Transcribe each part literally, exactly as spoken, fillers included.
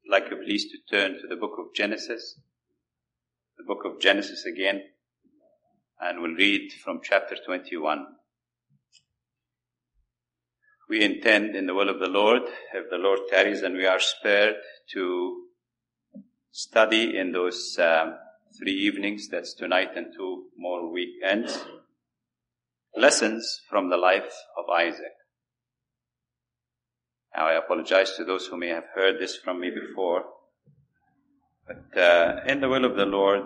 like you please to turn to the book of Genesis, the book of Genesis again, and we'll read from chapter twenty-one. We intend, in the will of the Lord, if the Lord tarries and we are spared, to study in those um, three evenings, that's tonight and two more weekends, lessons from the life of Isaac. Now, I apologize to those who may have heard this from me before, but uh, in the will of the Lord,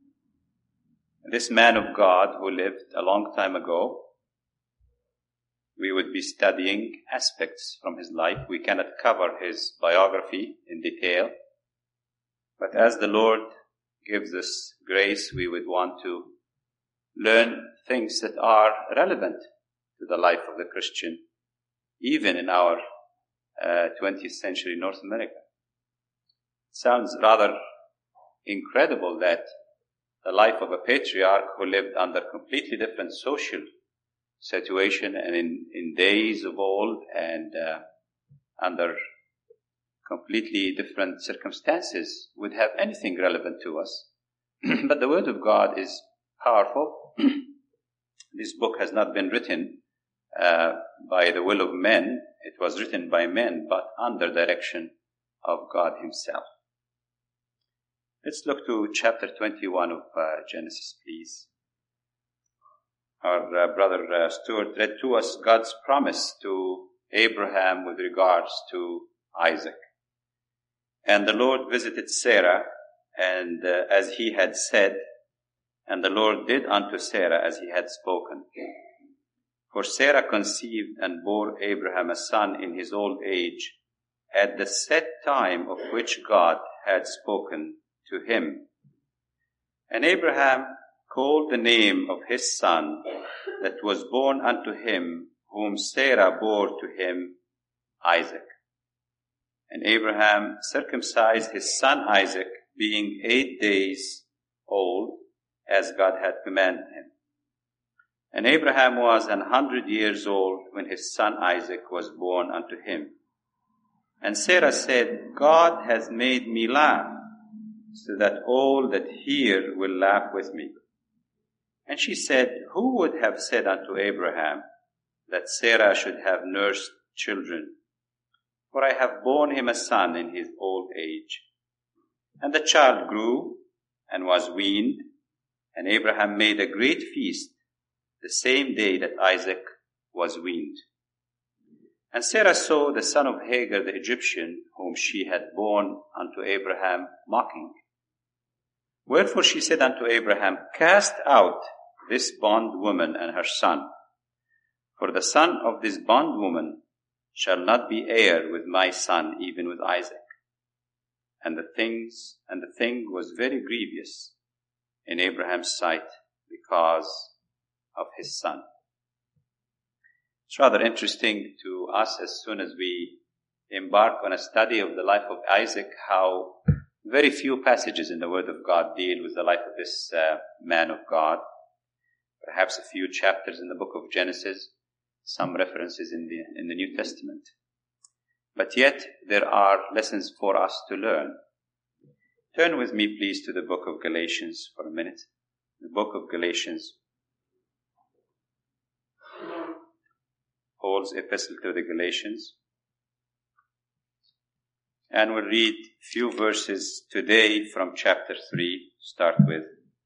this man of God who lived a long time ago, we would be studying aspects from his life. We cannot cover his biography in detail, but as the Lord gives us grace, we would want to learn things that are relevant to the life of the Christian, even in our uh, twentieth century North America. It sounds rather incredible that the life of a patriarch who lived under completely different social situation and in, in days of old and uh, under completely different circumstances would have anything relevant to us. But the Word of God is powerful. This book has not been written uh, by the will of men. It was written by men, but under direction of God Himself. Let's look to chapter twenty-one of uh, Genesis, please. Our uh, brother uh, Stuart read to us God's promise to Abraham with regards to Isaac. And the Lord visited Sarah, and uh, as he had said, and the Lord did unto Sarah as he had spoken. For Sarah conceived and bore Abraham a son in his old age, at the set time of which God had spoken to him. And Abraham called the name of his son that was born unto him, whom Sarah bore to him, Isaac. And Abraham circumcised his son Isaac, being eight days old, as God had commanded him. And Abraham was an hundred years old when his son Isaac was born unto him. And Sarah said, God has made me laugh, so that all that hear will laugh with me. And she said, who would have said unto Abraham that Sarah should have nursed children? For I have borne him a son in his old age. And the child grew and was weaned, and Abraham made a great feast the same day that Isaac was weaned. And Sarah saw the son of Hagar the Egyptian, whom she had borne unto Abraham, mocking. Wherefore she said unto Abraham, cast out this bondwoman and her son, for the son of this bondwoman shall not be heir with my son, even with Isaac. And the things, and the thing was very grievous in Abraham's sight because of his son. It's rather interesting to us as soon as we embark on a study of the life of Isaac, how very few passages in the Word of God deal with the life of this uh, man of God. Perhaps a few chapters in the book of Genesis, some references in the in the New Testament. But yet, there are lessons for us to learn. Turn with me, please, to the book of Galatians for a minute. The book of Galatians, Paul's epistle to the Galatians. And we'll read a few verses today from chapter three, start with.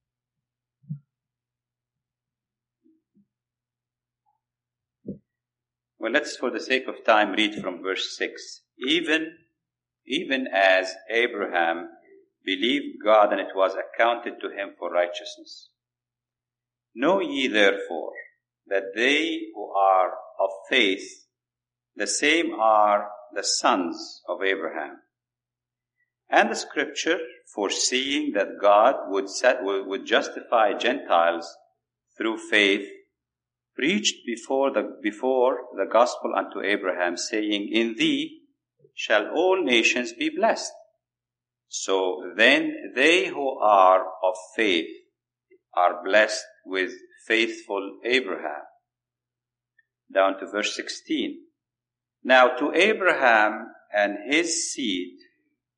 Well, let's, for the sake of time, read from verse six. Even, even as Abraham believed God, and it was accounted to him for righteousness. Know ye therefore that they who are of faith, the same are the sons of Abraham. And the scripture, foreseeing that God would set, would justify Gentiles through faith, preached before the, before the gospel unto Abraham, saying, in thee shall all nations be blessed. So then they who are of faith are blessed with faithful Abraham. Down to verse sixteen. Now to Abraham and his seed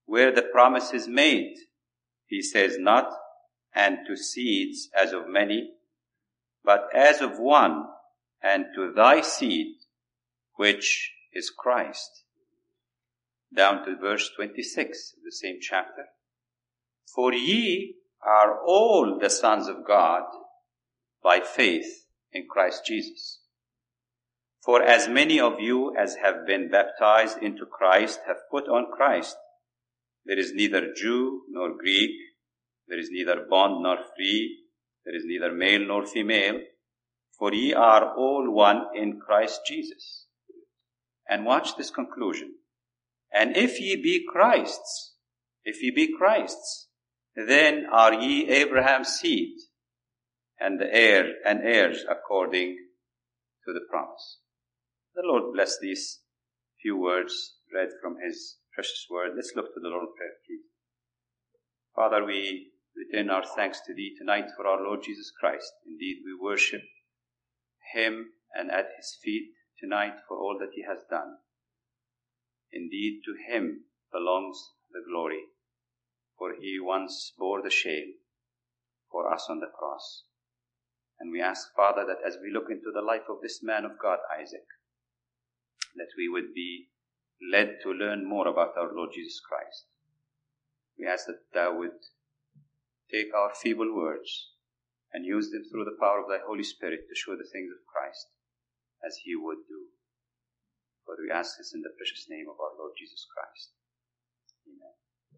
where the promise is made, he says not, and to seeds as of many, but as of one, and to thy seed, which is Christ. Down to verse twenty-six of the same chapter. For ye are all the sons of God by faith in Christ Jesus. For as many of you as have been baptized into Christ have put on Christ. There is neither Jew nor Greek, there is neither bond nor free, there is neither male nor female, for ye are all one in Christ Jesus. And watch this conclusion. And if ye be Christ's, if ye be Christ's, then are ye Abraham's seed, and the heir and heirs according to the promise. The Lord bless these few words read from His precious word. Let's look to the Lord in prayer, please. Father, we return our thanks to Thee tonight for our Lord Jesus Christ. Indeed, we worship Him and at His feet tonight for all that He has done. Indeed, to Him belongs the glory, for He once bore the shame for us on the cross. And we ask, Father, that as we look into the life of this man of God, Isaac, that we would be led to learn more about our Lord Jesus Christ. We ask that Thou would take our feeble words and use them through the power of Thy Holy Spirit to show the things of Christ as He would do. For we ask this in the precious name of our Lord Jesus Christ. Amen.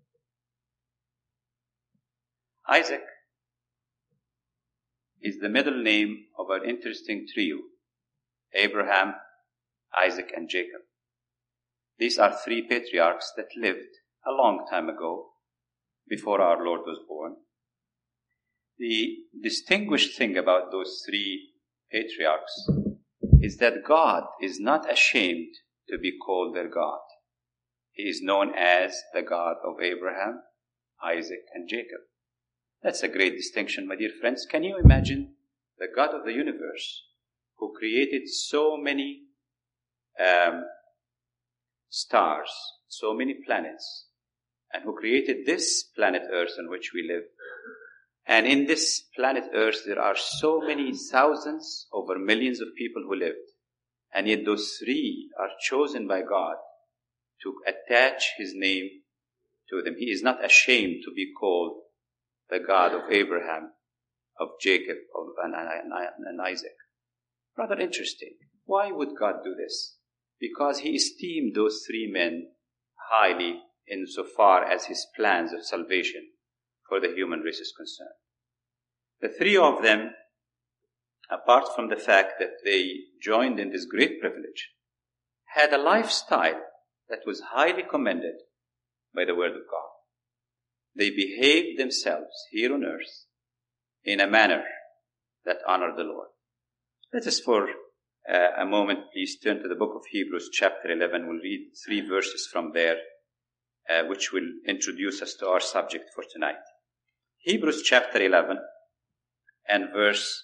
Isaac is the middle name of an interesting trio: Abraham, Isaac, and Jacob. These are three patriarchs that lived a long time ago, before our Lord was born. The distinguished thing about those three patriarchs is that God is not ashamed to be called their God. He is known as the God of Abraham, Isaac, and Jacob. That's a great distinction, my dear friends. Can you imagine the God of the universe, who created so many um, stars, so many planets, and who created this planet Earth on which we live? And in this planet Earth, there are so many thousands, over millions of people who lived. And yet those three are chosen by God to attach His name to them. He is not ashamed to be called the God of Abraham, of Jacob, of, and, and, and Isaac. Rather interesting. Why would God do this? Because He esteemed those three men highly insofar as His plans of salvation for the human race is concerned. The three of them, apart from the fact that they joined in this great privilege, had a lifestyle that was highly commended by the Word of God. They behaved themselves here on earth in a manner that honored the Lord. Let us for uh, a moment please turn to the book of Hebrews chapter eleven. We'll read three verses from there, uh, which will introduce us to our subject for tonight. Hebrews chapter eleven and verse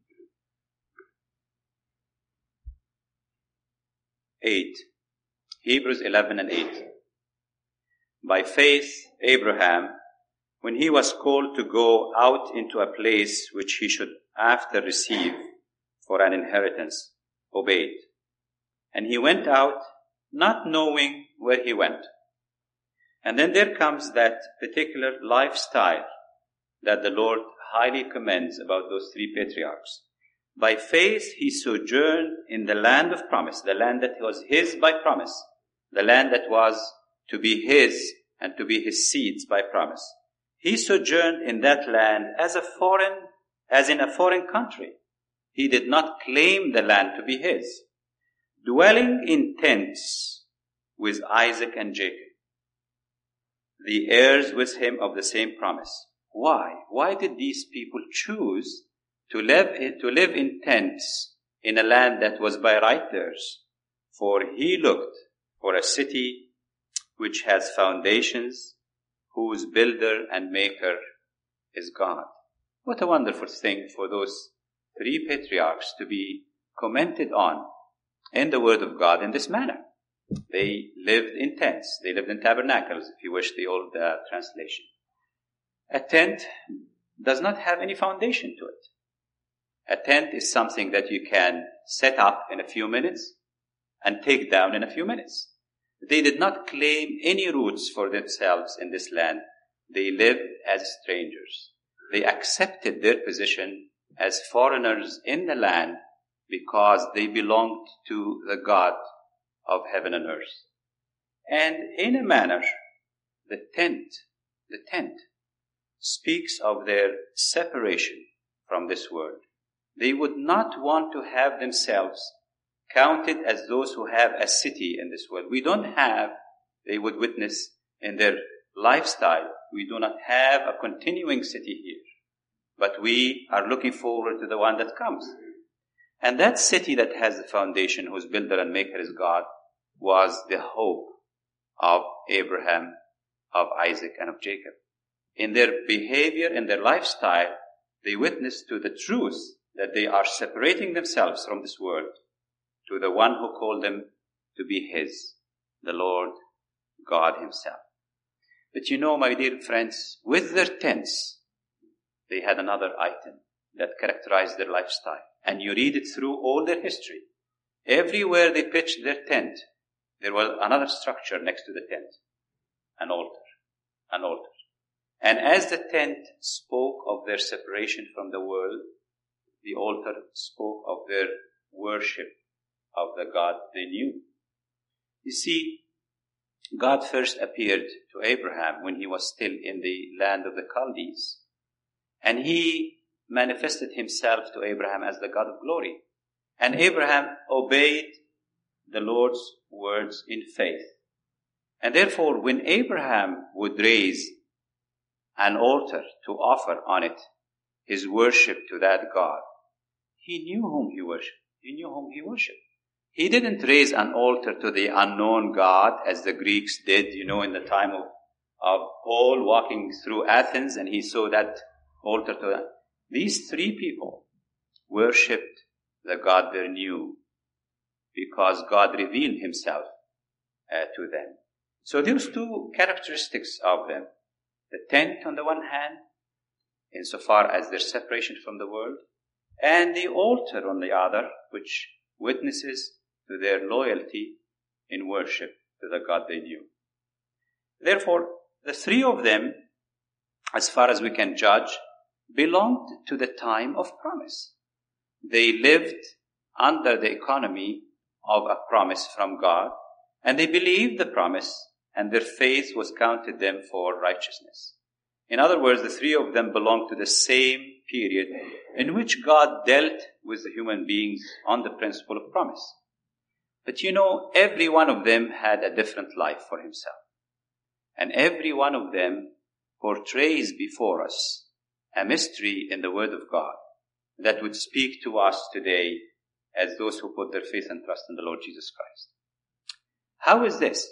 eight. Hebrews eleven and eight. By faith, Abraham, when he was called to go out into a place which he should after receive for an inheritance, obeyed. And he went out not knowing where he went. And then there comes that particular lifestyle that the Lord highly commends about those three patriarchs. By faith he sojourned in the land of promise, the land that was his by promise, the land that was to be his and to be his seeds by promise. He sojourned in that land as a foreign, as in a foreign country. He did not claim the land to be his, dwelling in tents with Isaac and Jacob, the heirs with him of the same promise. Why? Why did these people choose to live in, to live in tents in a land that was by right theirs? For he looked for a city which has foundations, whose builder and maker is God. What a wonderful thing for those three patriarchs to be commented on in the Word of God in this manner. They lived in tents. They lived in tabernacles, if you wish the old uh, translation. A tent does not have any foundation to it. A tent is something that you can set up in a few minutes and take down in a few minutes. They did not claim any roots for themselves in this land. They lived as strangers. They accepted their position as foreigners in the land because they belonged to the God of heaven and earth. And in a manner, the tent, the tent speaks of their separation from this world. They would not want to have themselves counted as those who have a city in this world. We don't have, they would witness in their lifestyle, we do not have a continuing city here. But we are looking forward to the one that comes. And that city that has the foundation, whose builder and maker is God, was the hope of Abraham, of Isaac, and of Jacob. In their behavior, in their lifestyle, they witness to the truth that they are separating themselves from this world to the one who called them to be his, the Lord God himself. But you know, my dear friends, with their tents, they had another item that characterized their lifestyle. And you read it through all their history. Everywhere they pitched their tent, there was another structure next to the tent. An altar. An altar. And as the tent spoke of their separation from the world, the altar spoke of their worship of the God they knew. You see, God first appeared to Abraham when he was still in the land of the Chaldees. And he manifested himself to Abraham as the God of glory. And Abraham obeyed the Lord's words in faith. And therefore, when Abraham would raise an altar to offer on it his worship to that God, he knew whom he worshipped. He knew whom he worshipped. He didn't raise an altar to the unknown God as the Greeks did, you know, in the time of, of Paul walking through Athens, and he saw that altar to them. These three people worshipped the God they knew because God revealed himself uh, to them. So there's two characteristics of them. The tent on the one hand, insofar as their separation from the world, and the altar on the other, which witnesses to their loyalty in worship to the God they knew. Therefore, the three of them, as far as we can judge, belonged to the time of promise. They lived under the economy of a promise from God, and they believed the promise, and their faith was counted them for righteousness. In other words, the three of them belonged to the same period in which God dealt with the human beings on the principle of promise. But you know, every one of them had a different life for himself. And every one of them portrays before us a mystery in the Word of God that would speak to us today as those who put their faith and trust in the Lord Jesus Christ. How is this?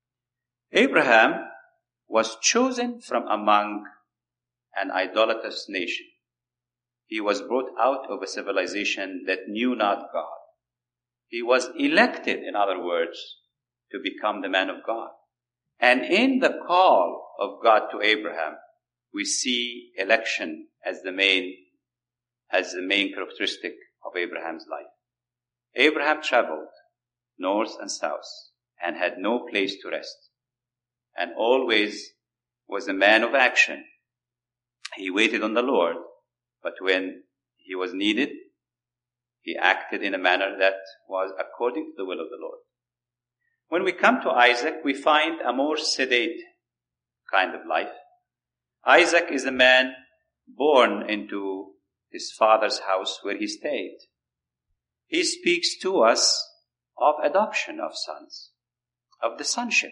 Abraham was chosen from among an idolatrous nation. He was brought out of a civilization that knew not God. He was elected, in other words, to become the man of God. And in the call of God to Abraham, we see election as the main, as the main characteristic of Abraham's life. Abraham traveled north and south and had no place to rest, and always was a man of action. He waited on the Lord, but when he was needed, he acted in a manner that was according to the will of the Lord. When we come to Isaac, we find a more sedate kind of life. Isaac is a man born into his father's house where he stayed. He speaks to us of adoption of sons, of the sonship.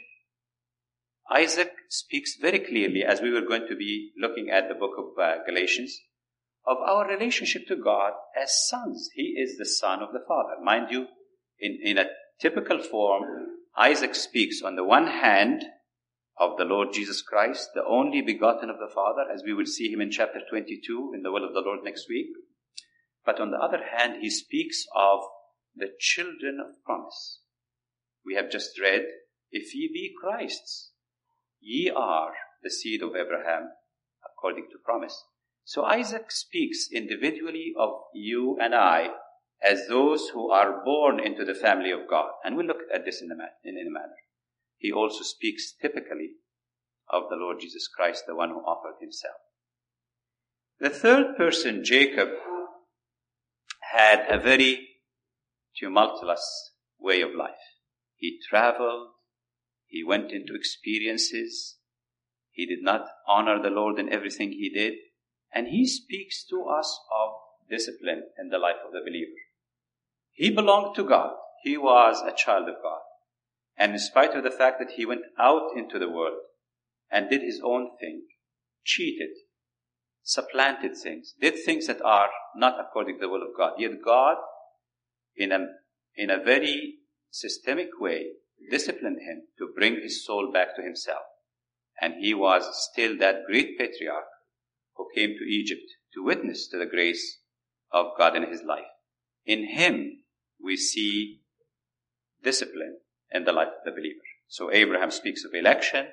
Isaac speaks very clearly, as we were going to be looking at the book of uh, Galatians, of our relationship to God as sons. He is the son of the Father. Mind you, in, in a typical form, Isaac speaks on the one hand of the Lord Jesus Christ, the only begotten of the Father, as we will see him in chapter twenty-two in the will of the Lord next week. But on the other hand, he speaks of the children of promise. We have just read, if ye be Christ's, ye are the seed of Abraham according to promise. So Isaac speaks individually of you and I as those who are born into the family of God. And we'll look at this in a, man, in, in a manner. He also speaks typically of the Lord Jesus Christ, the one who offered himself. The third person, Jacob, had a very tumultuous way of life. He traveled, he went into experiences, he did not honor the Lord in everything he did, and he speaks to us of discipline in the life of the believer. He belonged to God. He was a child of God. And in spite of the fact that he went out into the world and did his own thing, cheated, supplanted things, did things that are not according to the will of God. Yet God, in a, in a very systemic way, disciplined him to bring his soul back to himself. And he was still that great patriarch who came to Egypt to witness to the grace of God in his life. In him, we see discipline in the life of the believer. So Abraham speaks of election,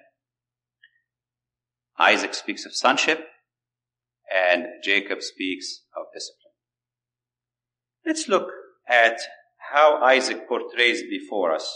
Isaac speaks of sonship, and Jacob speaks of discipline. Let's look at how Isaac portrays before us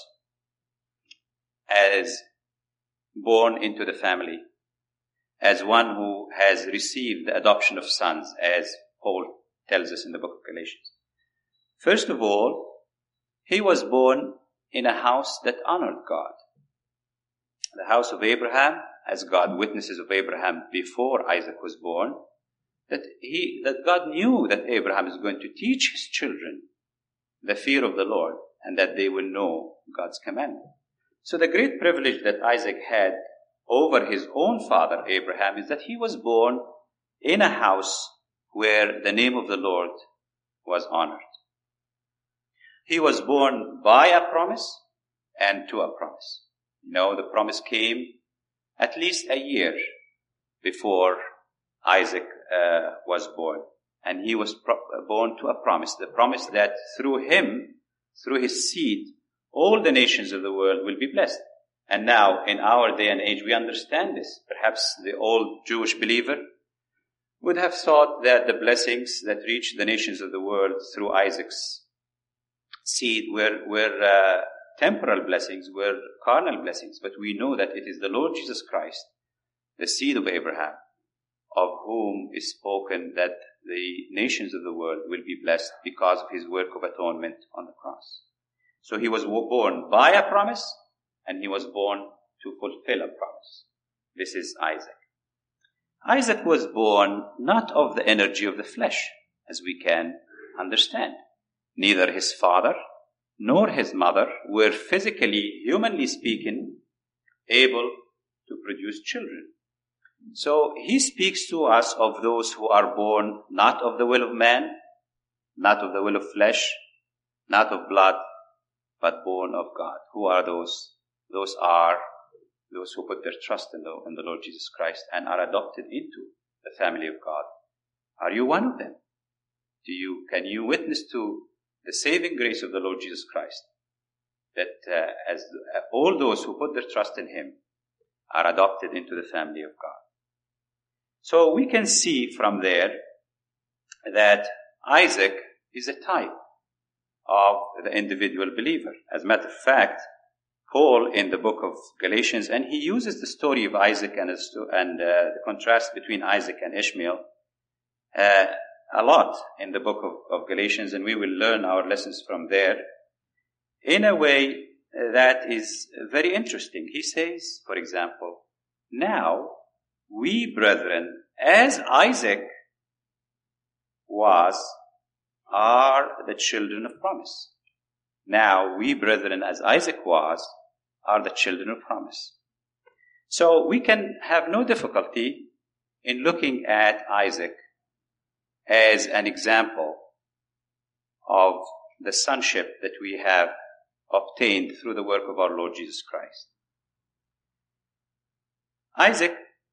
as born into the family, as one who has received the adoption of sons, as Paul tells us in the book of Galatians. First of all, he was born in a house that honored God. The house of Abraham, as God witnesses of Abraham before Isaac was born, that he, that God knew that Abraham is going to teach his children the fear of the Lord and that they will know God's commandment. So the great privilege that Isaac had over his own father Abraham is that he was born in a house where the name of the Lord was honored. He was born by a promise and to a promise. You know, the promise came at least a year before Isaac uh, was born. And he was pro- born to a promise. The promise that through him, through his seed, all the nations of the world will be blessed. And now, in our day and age, we understand this. Perhaps the old Jewish believer would have thought that the blessings that reached the nations of the world through Isaac's seed were, were uh, temporal blessings, were carnal blessings. But we know that it is the Lord Jesus Christ, the seed of Abraham, of whom is spoken that the nations of the world will be blessed because of his work of atonement on the cross. So he was born by a promise, and he was born to fulfill a promise. This is Isaac. Isaac was born not of the energy of the flesh, as we can understand. Neither his father nor his mother were physically, humanly speaking, able to produce children. So he speaks to us of those who are born not of the will of man, not of the will of flesh, not of blood, but born of God. Who are those? Those are those who put their trust in the, in the Lord Jesus Christ and are adopted into the family of God. Are you one of them? Do you, can you witness to the saving grace of the Lord Jesus Christ? That uh, as uh, all those who put their trust in him are adopted into the family of God. So we can see from there that Isaac is a type of the individual believer. As a matter of fact, Paul in the book of Galatians, and he uses the story of Isaac and, and uh, the contrast between Isaac and Ishmael uh, a lot in the book of, of Galatians, and we will learn our lessons from there in a way that is very interesting. He says, for example, now we brethren, as Isaac was, are the children of promise. Now we brethren, as Isaac was, are the children of promise. So we can have no difficulty in looking at Isaac as an example of the sonship that we have obtained through the work of our Lord Jesus Christ. Isaac,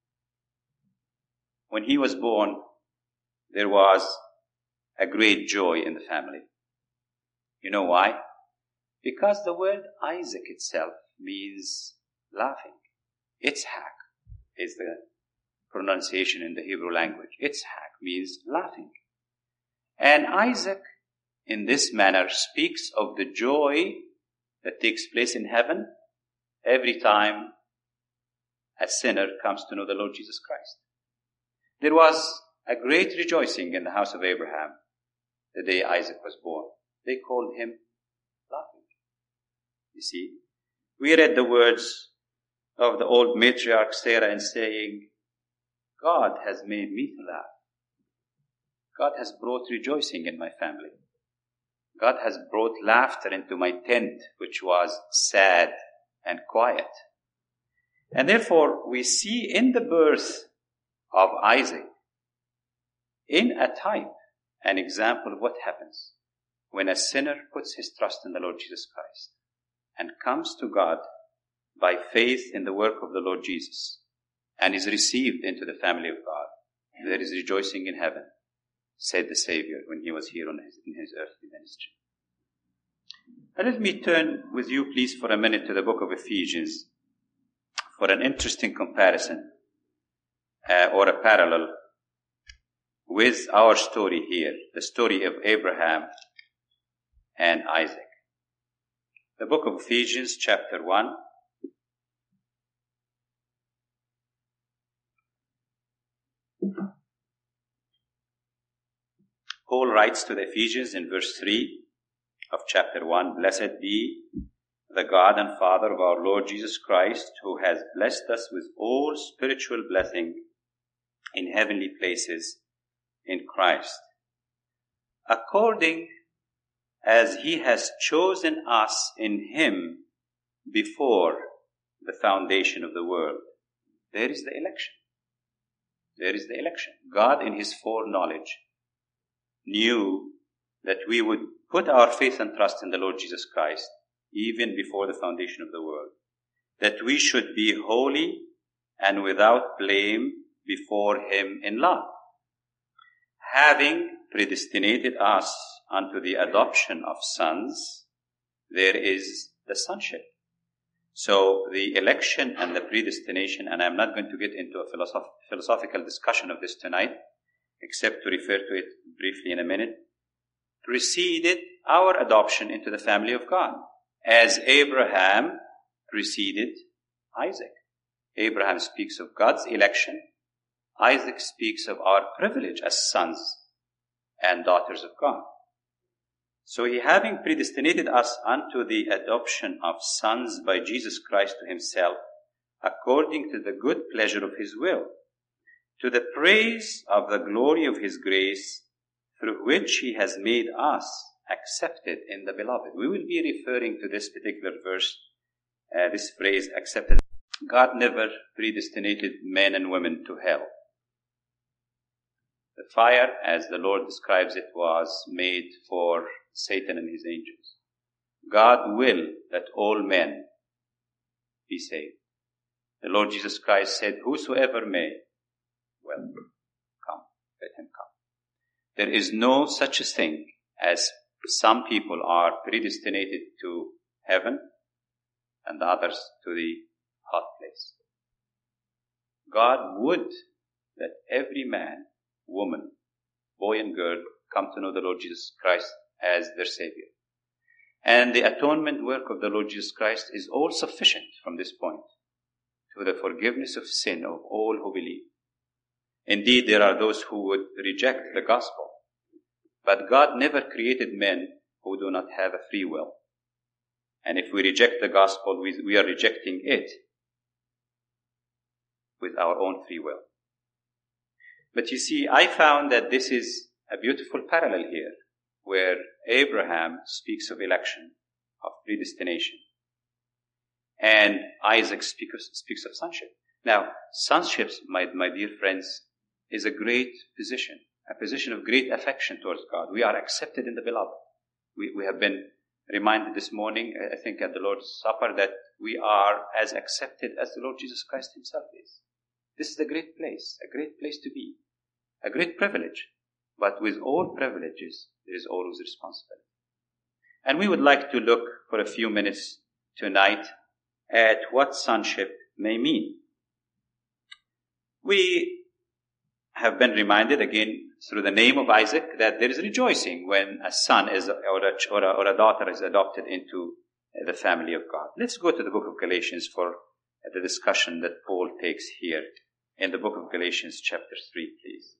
when he was born, there was a great joy in the family. You know why? Because the word Isaac itself means laughing. Itzhak is the pronunciation in the Hebrew language. Itzhak means laughing. And Isaac, in this manner, speaks of the joy that takes place in heaven every time a sinner comes to know the Lord Jesus Christ. There was a great rejoicing in the house of Abraham the day Isaac was born. They called him laughing. You see, we read the words of the old matriarch Sarah in saying, God has made me to laugh. God has brought rejoicing in my family. God has brought laughter into my tent, which was sad and quiet. And therefore, we see in the birth of Isaac, in a type, an example of what happens when a sinner puts his trust in the Lord Jesus Christ and comes to God by faith in the work of the Lord Jesus and is received into the family of God. There is rejoicing in heaven, said the Savior when he was here on his, in his earthly ministry. And let me turn with you, please, for a minute to the book of Ephesians for an interesting comparison uh, or a parallel with our story here, the story of Abraham and Isaac. The book of Ephesians, chapter one. Paul writes to the Ephesians in verse three of chapter one, Blessed be the God and Father of our Lord Jesus Christ, who has blessed us with all spiritual blessing in heavenly places in Christ, according as he has chosen us in him before the foundation of the world. There is the election. There is the election. God, in his foreknowledge, knew that we would put our faith and trust in the Lord Jesus Christ even before the foundation of the world, that we should be holy and without blame before him in love, having predestinated us unto the adoption of sons. There is the sonship. So the election and the predestination, and I'm not going to get into a philosoph- philosophical discussion of this tonight, except to refer to it briefly in a minute, preceded our adoption into the family of God, as Abraham preceded Isaac. Abraham speaks of God's election. Isaac speaks of our privilege as sons and daughters of God. So he, having predestinated us unto the adoption of sons by Jesus Christ to himself, according to the good pleasure of his will, to the praise of the glory of his grace, through which he has made us accepted in the beloved. We will be referring to this particular verse, uh, this phrase, accepted. God never predestinated men and women to hell. The fire, as the Lord describes it, was made for Satan and his angels. God will that all men be saved. The Lord Jesus Christ said, whosoever may, well, come, let him come. There is no such a thing as some people are predestinated to heaven and the others to the hot place. God would that every man, woman, boy and girl come to know the Lord Jesus Christ as their Savior. And the atonement work of the Lord Jesus Christ is all sufficient from this point to the forgiveness of sin of all who believe. Indeed, there are those who would reject the gospel. But God never created men who do not have a free will. And if we reject the gospel, we, we are rejecting it with our own free will. But you see, I found that this is a beautiful parallel here, where Abraham speaks of election, of predestination, and Isaac speaks, speaks of sonship. Now, sonship, my, my dear friends, is a great position, a position of great affection towards God. We are accepted in the beloved. We, we have been reminded this morning, I think at the Lord's Supper, that we are as accepted as the Lord Jesus Christ himself is. This is a great place, a great place to be, a great privilege. But with all privileges, there is always responsibility. And we would like to look for a few minutes tonight at what sonship may mean. We have been reminded again through the name of Isaac that there is rejoicing when a son is or a, or a, or a daughter is adopted into the family of God. Let's go to the book of Galatians for the discussion that Paul takes here in the book of Galatians chapter three, please.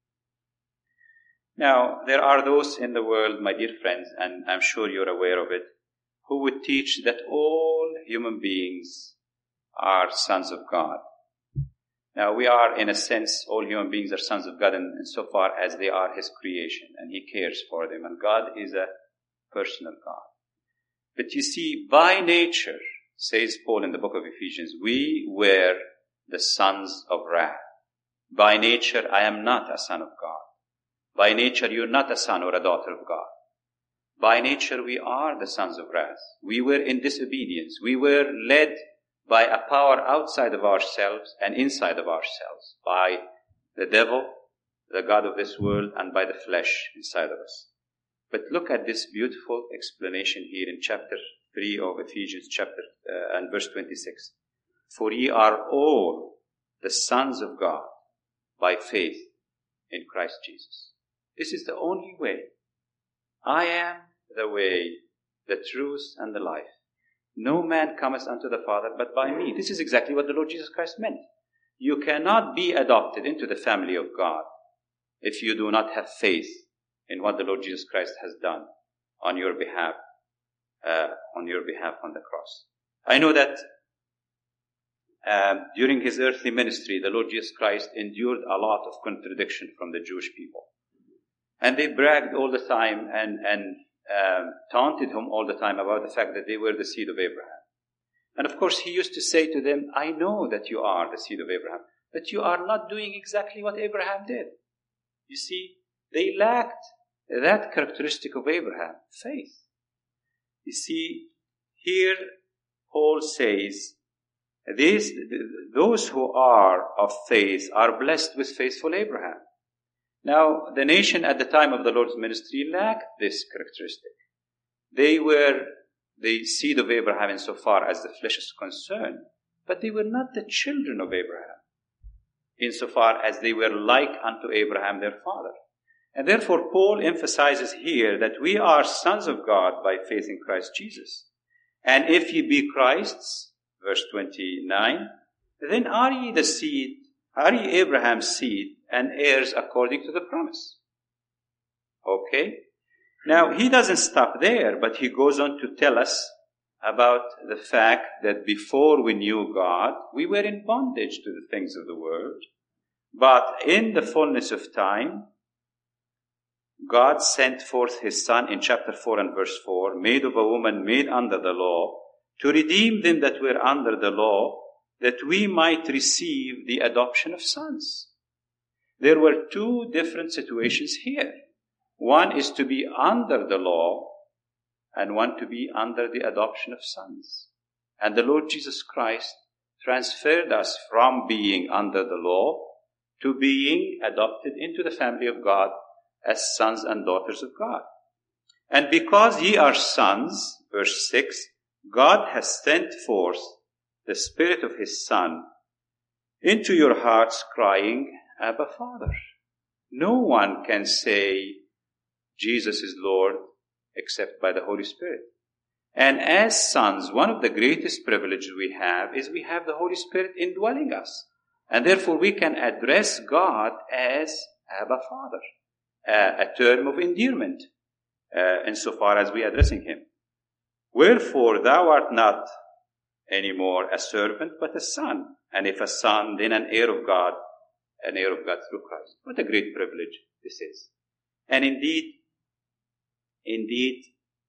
Now, there are those in the world, my dear friends, and I'm sure you're aware of it, who would teach that all human beings are sons of God. Now, we are, in a sense, all human beings are sons of God in, in so far as they are His creation, and He cares for them, and God is a personal God. But you see, by nature, says Paul in the book of Ephesians, we were the sons of wrath. By nature, I am not a son of God. By nature, you're not a son or a daughter of God. By nature, we are the sons of wrath. We were in disobedience. We were led by a power outside of ourselves and inside of ourselves, by the devil, the god of this world, and by the flesh inside of us. But look at this beautiful explanation here in chapter three of Ephesians chapter uh, and verse twenty-six. For ye are all the sons of God by faith in Christ Jesus. This is the only way. I am the way, the truth, and the life. No man cometh unto the Father but by me. This is exactly what the Lord Jesus Christ meant. You cannot be adopted into the family of God if you do not have faith in what the Lord Jesus Christ has done on your behalf, uh, on your behalf on the cross. I know that um, during His earthly ministry, the Lord Jesus Christ endured a lot of contradiction from the Jewish people. And they bragged all the time and, and um, taunted Him all the time about the fact that they were the seed of Abraham. And of course, He used to say to them, I know that you are the seed of Abraham, but you are not doing exactly what Abraham did. You see, they lacked that characteristic of Abraham, faith. You see, here Paul says, these, those who are of faith are blessed with faithful Abraham. Now, the nation at the time of the Lord's ministry lacked this characteristic. They were the seed of Abraham insofar as the flesh is concerned, but they were not the children of Abraham insofar as they were like unto Abraham their father. And therefore, Paul emphasizes here that we are sons of God by faith in Christ Jesus. And if ye be Christ's, verse twenty-nine, then are ye the seed, are ye Abraham's seed, and heirs according to the promise. Okay? Now, he doesn't stop there, but he goes on to tell us about the fact that before we knew God, we were in bondage to the things of the world. But in the fullness of time, God sent forth His Son in chapter four and verse four, made of a woman, made under the law, to redeem them that were under the law, that we might receive the adoption of sons. There were two different situations here. One is to be under the law, and one to be under the adoption of sons. And the Lord Jesus Christ transferred us from being under the law to being adopted into the family of God as sons and daughters of God. And because ye are sons, verse six, God has sent forth the Spirit of His Son into your hearts, crying, Abba, Father. No one can say Jesus is Lord except by the Holy Spirit. And as sons, one of the greatest privileges we have is we have the Holy Spirit indwelling us. And therefore we can address God as Abba, Father, uh, a term of endearment, uh, insofar as we are addressing Him. Wherefore thou art not anymore a servant, but a son. And if a son, then an heir of God, an heir of God through Christ. What a great privilege this is. And indeed, indeed,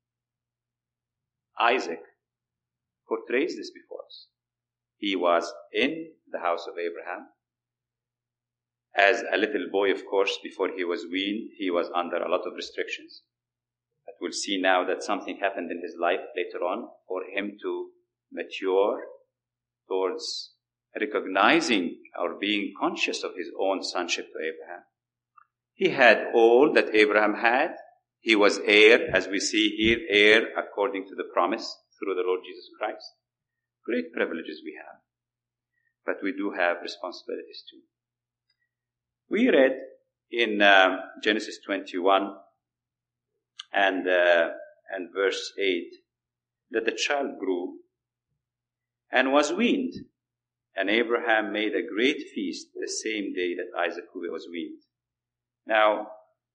Isaac portrays this before us. He was in the house of Abraham. As a little boy, of course, before he was weaned, he was under a lot of restrictions. But we'll see now that something happened in his life later on for him to mature towards recognizing or being conscious of his own sonship to Abraham. He had all that Abraham had. He was heir, as we see here, heir according to the promise through the Lord Jesus Christ. Great privileges we have. But we do have responsibilities too. We read in um, Genesis twenty-one and, uh, and verse eight that the child grew and was weaned. And Abraham made a great feast the same day that Isaac was weaned. Now,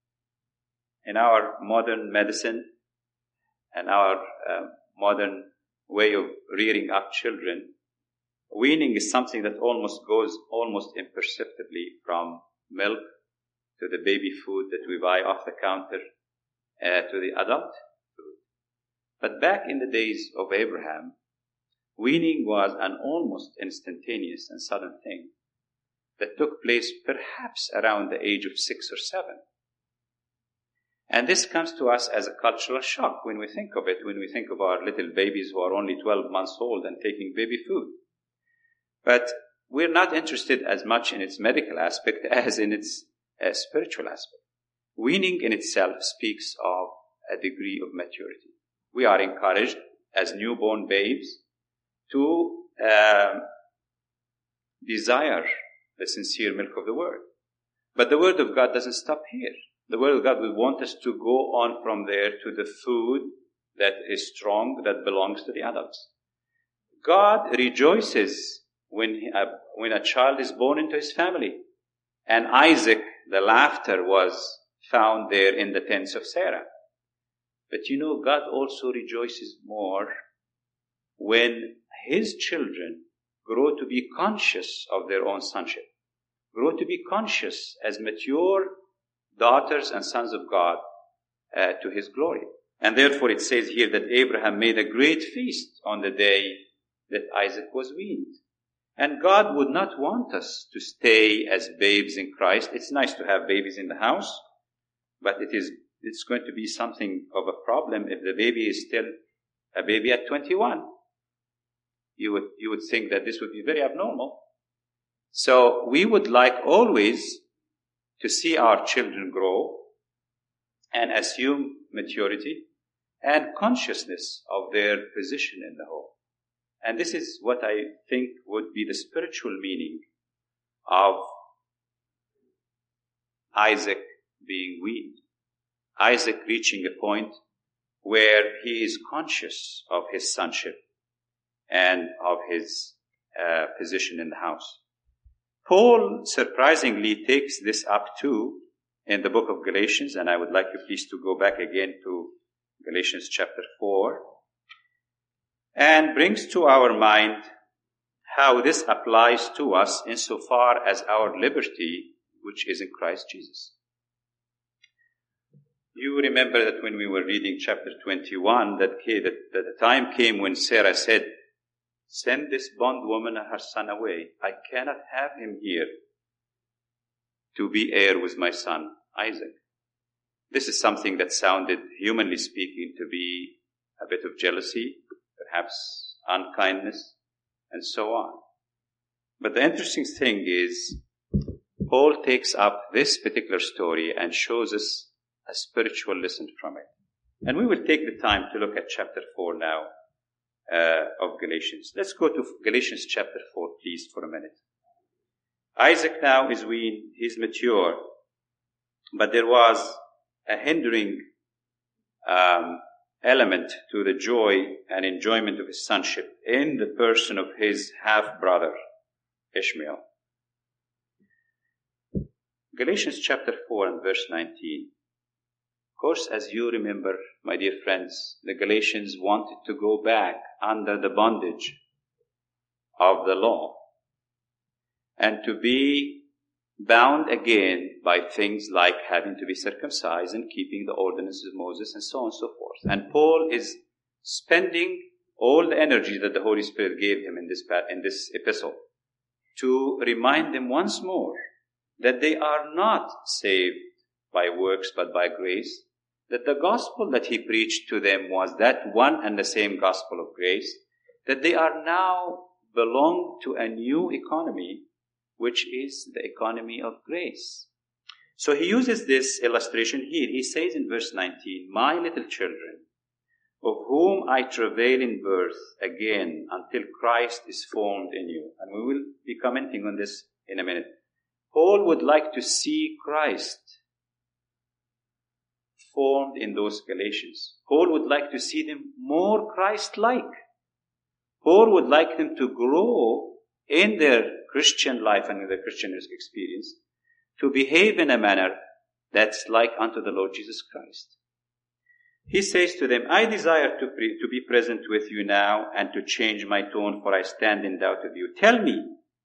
in our modern medicine and our uh, modern way of rearing up children, weaning is something that almost goes almost imperceptibly from milk to the baby food that we buy off the counter uh, to the adult food. But back in the days of Abraham, weaning was an almost instantaneous and sudden thing that took place perhaps around the age of six or seven. And this comes to us as a cultural shock when we think of it, when we think of our little babies who are only twelve months old and taking baby food. But we're not interested as much in its medical aspect as in its uh, spiritual aspect. Weaning in itself speaks of a degree of maturity. We are encouraged as newborn babes to uh, desire the sincere milk of the Word. But the Word of God doesn't stop here. The Word of God will want us to go on from there to the food that is strong, that belongs to the adults. God rejoices when, he, uh, when a child is born into his family. And Isaac, the laughter was found there in the tents of Sarah. But you know, God also rejoices more when his children grow to be conscious of their own sonship, grow to be conscious as mature daughters and sons of God uh, to his glory. And therefore it says here that Abraham made a great feast on the day that Isaac was weaned. And God would not want us to stay as babes in Christ. It's nice to have babies in the house, but it is, it's going to be something of a problem if the baby is still a baby at twenty-one. You would, you would think that this would be very abnormal. So we would like always to see our children grow and assume maturity and consciousness of their position in the home. And this is what I think would be the spiritual meaning of Isaac being weaned. Isaac reaching a point where he is conscious of his sonship and of his uh, position in the house. Paul surprisingly takes this up too in the book of Galatians, and I would like you please to go back again to Galatians chapter four, and brings to our mind how this applies to us insofar as our liberty, which is in Christ Jesus. You remember that when we were reading chapter twenty-one, that, that, that the time came when Sarah said, "Send this bondwoman and her son away. I cannot have him here to be heir with my son Isaac." This is something that sounded, humanly speaking, to be a bit of jealousy, perhaps unkindness, and so on. But the interesting thing is, Paul takes up this particular story and shows us a spiritual lesson from it. And we will take the time to look at chapter four now uh, of Galatians. Let's go to Galatians chapter four, please, for a minute. Isaac now is weaned, he's mature, but there was a hindering um, element to the joy and enjoyment of his sonship in the person of his half-brother, Ishmael. Galatians chapter four and verse nineteen. Of course, as you remember, my dear friends, the Galatians wanted to go back under the bondage of the law and to be bound again by things like having to be circumcised and keeping the ordinances of Moses and so on and so forth. And Paul is spending all the energy that the Holy Spirit gave him in this, in this epistle to remind them once more that they are not saved by works but by grace, that the gospel that he preached to them was that one and the same gospel of grace, that they are now belong to a new economy, which is the economy of grace. So he uses this illustration here. He says in verse nineteen, "My little children, of whom I travail in birth again until Christ is formed in you." And we will be commenting on this in a minute. Paul would like to see Christ formed in those Galatians. Paul would like to see them more Christ-like. Paul would like them to grow in their Christian life and in their Christian experience to behave in a manner that's like unto the Lord Jesus Christ. He says to them, "I desire to, pre- to be present with you now and to change my tone, for I stand in doubt of you. Tell me,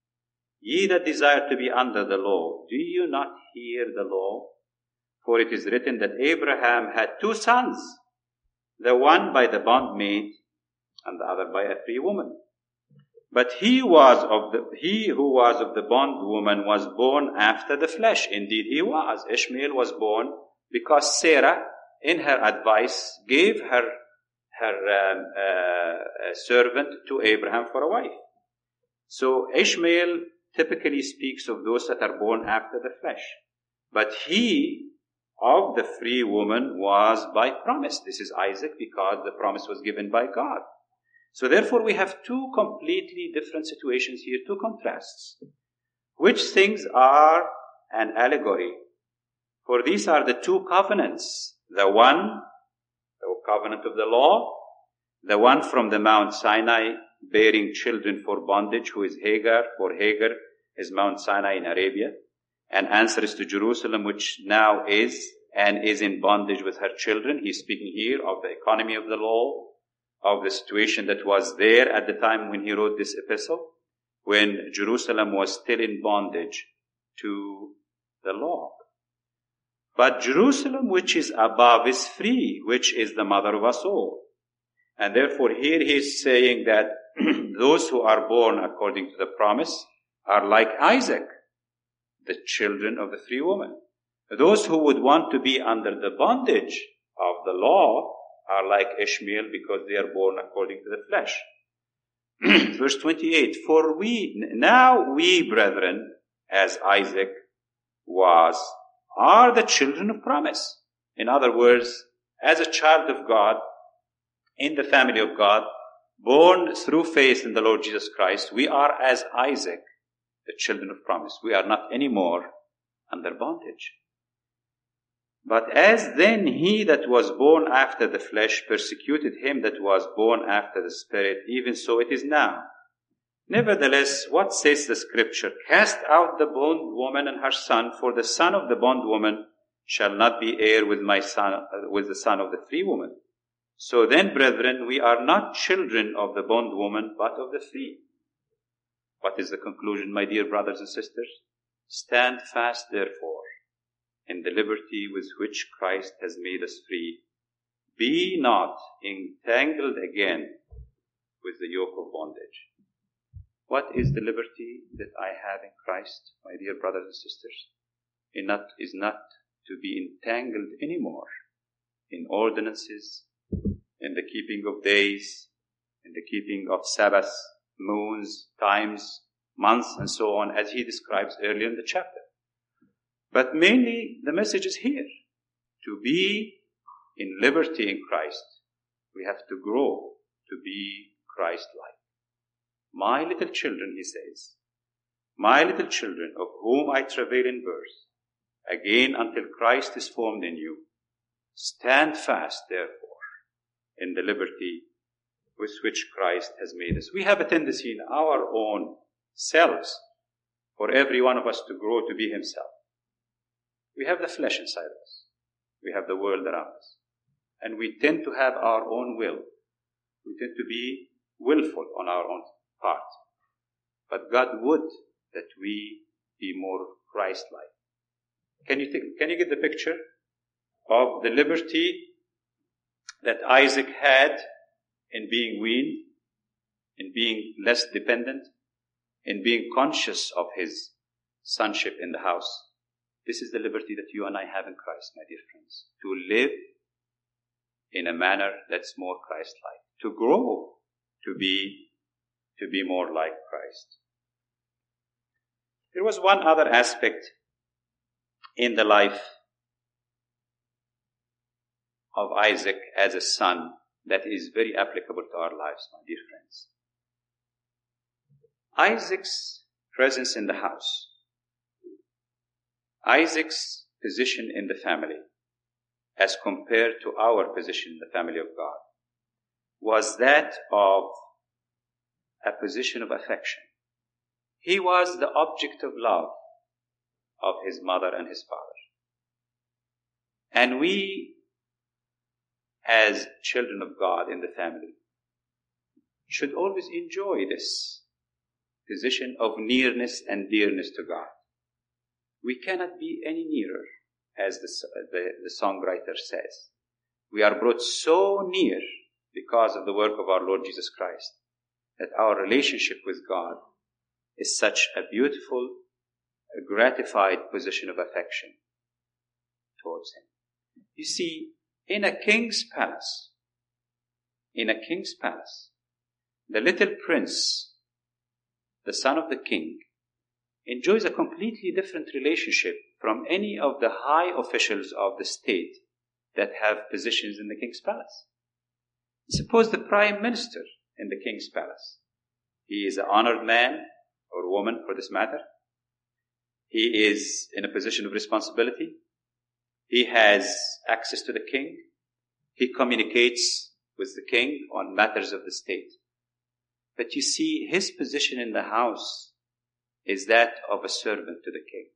ye that desire to be under the law, do you not hear the law? For it is written that Abraham had two sons, the one by the bondmaid and the other by a free woman. But he was of the, he who was of the bondwoman was born after the flesh." Indeed he was. Ishmael was born because Sarah, in her advice, gave her, her um, uh, servant to Abraham for a wife. So Ishmael typically speaks of those that are born after the flesh. But he of the free woman was by promise. This is Isaac, because the promise was given by God. So therefore we have two completely different situations here, two contrasts. Which things are an allegory? For these are the two covenants. The one, the covenant of the law, the one from the Mount Sinai, bearing children for bondage, who is Hagar. For Hagar is Mount Sinai in Arabia, and answers to Jerusalem, which now is and is in bondage with her children. He's speaking here of the economy of the law, of the situation that was there at the time when he wrote this epistle, when Jerusalem was still in bondage to the law. But Jerusalem, which is above, is free, which is the mother of us all. And therefore here he is saying that those who are born according to the promise are like Isaac, the children of the free woman. Those who would want to be under the bondage of the law are like Ishmael, because they are born according to the flesh. Verse twenty-eight, "For we, now we, brethren, as Isaac was, are the children of promise." In other words, as a child of God, in the family of God, born through faith in the Lord Jesus Christ, we are as Isaac, the children of promise. We are not anymore under bondage. "But as then he that was born after the flesh persecuted him that was born after the Spirit, even so it is now. Nevertheless, what says the Scripture? Cast out the bondwoman and her son, for the son of the bondwoman shall not be heir with my son, uh, with the son of the free woman. So then, brethren, we are not children of the bondwoman, but of the free." What is the conclusion, my dear brothers and sisters? "Stand fast, therefore, in the liberty with which Christ has made us free. Be not entangled again with the yoke of bondage." What is the liberty that I have in Christ, my dear brothers and sisters? It not, is not to be entangled anymore in ordinances, in the keeping of days, in the keeping of Sabbaths, moons, times, months, and so on, as he describes earlier in the chapter. But mainly the message is here. To be in liberty in Christ, we have to grow to be Christ-like. "My little children," he says, "my little children, of whom I travail in birth, again until Christ is formed in you, stand fast, therefore, in the liberty with which Christ has made us." We have a tendency in our own selves for every one of us to grow to be himself. We have the flesh inside of us. We have the world around us. And we tend to have our own will. We tend to be willful on our own part. But God would that we be more Christ-like. Can you think, can you get the picture of the liberty that Isaac had in being weaned, in being less dependent, in being conscious of his sonship in the house? This is the liberty that you and I have in Christ, my dear friends. To live in a manner that's more Christ-like. To grow to be, to be more like Christ. There was one other aspect in the life of Isaac as a son that is very applicable to our lives, my dear friends. Isaac's presence in the house, Isaac's position in the family, as compared to our position in the family of God, was that of a position of affection. He was the object of love of his mother and his father. And we, as children of God in the family, should always enjoy this position of nearness and dearness to God. We cannot be any nearer, as the, the, the songwriter says. We are brought so near because of the work of our Lord Jesus Christ that our relationship with God is such a beautiful, a gratified position of affection towards Him. You see, in a king's palace, in a king's palace, the little prince, the son of the king, enjoys a completely different relationship from any of the high officials of the state that have positions in the king's palace. Suppose the prime minister in the king's palace. He is an honored man or woman for this matter. He is in a position of responsibility. He has access to the king. He communicates with the king on matters of the state. But you see, his position in the house is that of a servant to the king.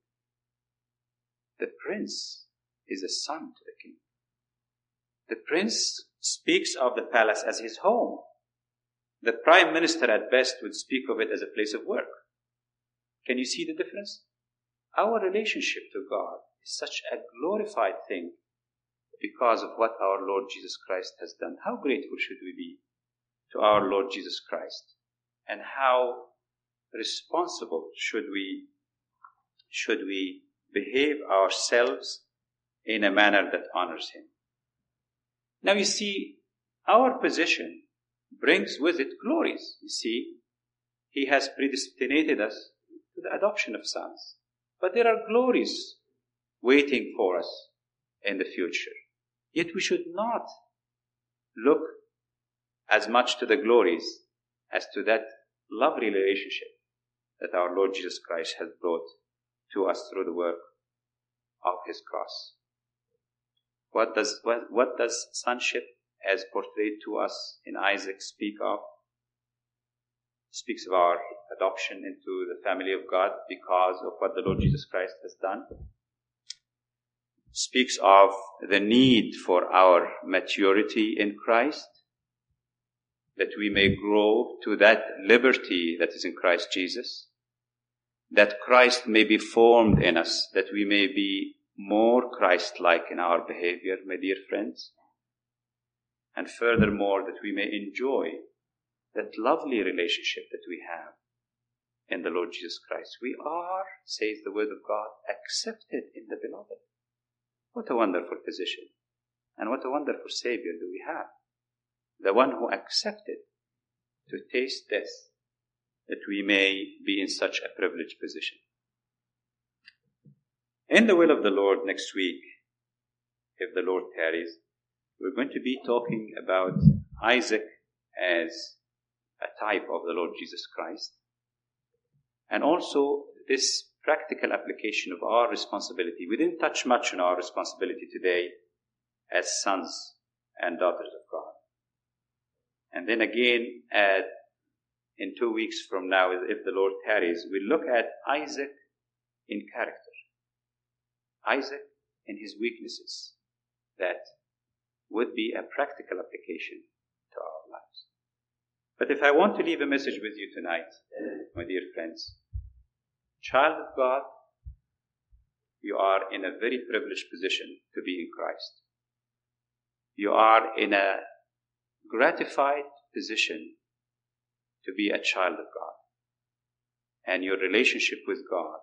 The prince is a son to the king. The prince speaks of the palace as his home. The prime minister at best would speak of it as a place of work. Can you see the difference? Our relationship to God is such a glorified thing because of what our Lord Jesus Christ has done. How grateful should we be to our Lord Jesus Christ? And how responsible should we, should we behave ourselves in a manner that honors Him? Now you see, our position brings with it glories. You see, He has predestinated us to the adoption of sons. But there are glories waiting for us in the future. Yet we should not look as much to the glories as to that lovely relationship that our Lord Jesus Christ has brought to us through the work of His cross. What does, what, what does sonship as portrayed to us in Isaac speak of? It speaks of our adoption into the family of God because of what the Lord Jesus Christ has done. It speaks of the need for our maturity in Christ, that we may grow to that liberty that is in Christ Jesus, that Christ may be formed in us, that we may be more Christ-like in our behavior, my dear friends, and furthermore, that we may enjoy that lovely relationship that we have in the Lord Jesus Christ. We are, says the Word of God, accepted in the Beloved. What a wonderful position, and what a wonderful Savior do we have. The one who accepted to taste death, that we may be in such a privileged position. In the will of the Lord next week, if the Lord tarries, we're going to be talking about Isaac as a type of the Lord Jesus Christ, and also this practical application of our responsibility. We didn't touch much on our responsibility today as sons and daughters of God. And then again, at, in two weeks from now, if the Lord tarries, we look at Isaac in character. Isaac in his weaknesses, that would be a practical application to our lives. But if I want to leave a message with you tonight, my dear friends, child of God, you are in a very privileged position to be in Christ. You are in a gratified position to be a child of God. And your relationship with God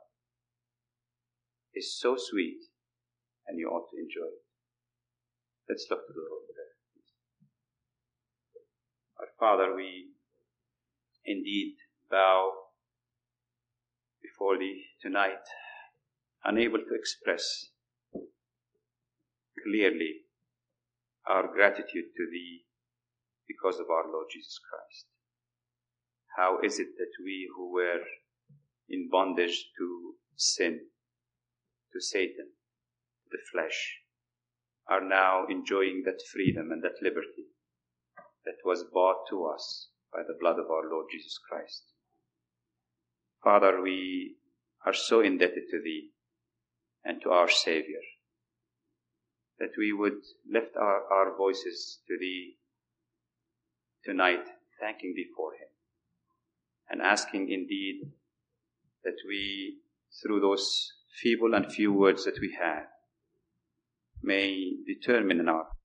is so sweet, and you ought to enjoy it. Let's look to the Lord today. Our Father, we indeed bow before Thee tonight, unable to express clearly our gratitude to Thee because of our Lord Jesus Christ. How is it that we who were in bondage to sin, to Satan, to the flesh, are now enjoying that freedom and that liberty that was bought to us by the blood of our Lord Jesus Christ? Father, we are so indebted to Thee and to our Savior that we would lift our, our voices to Thee tonight, thanking Thee for Him and asking indeed that we, through those feeble and few words that we have, may determine in our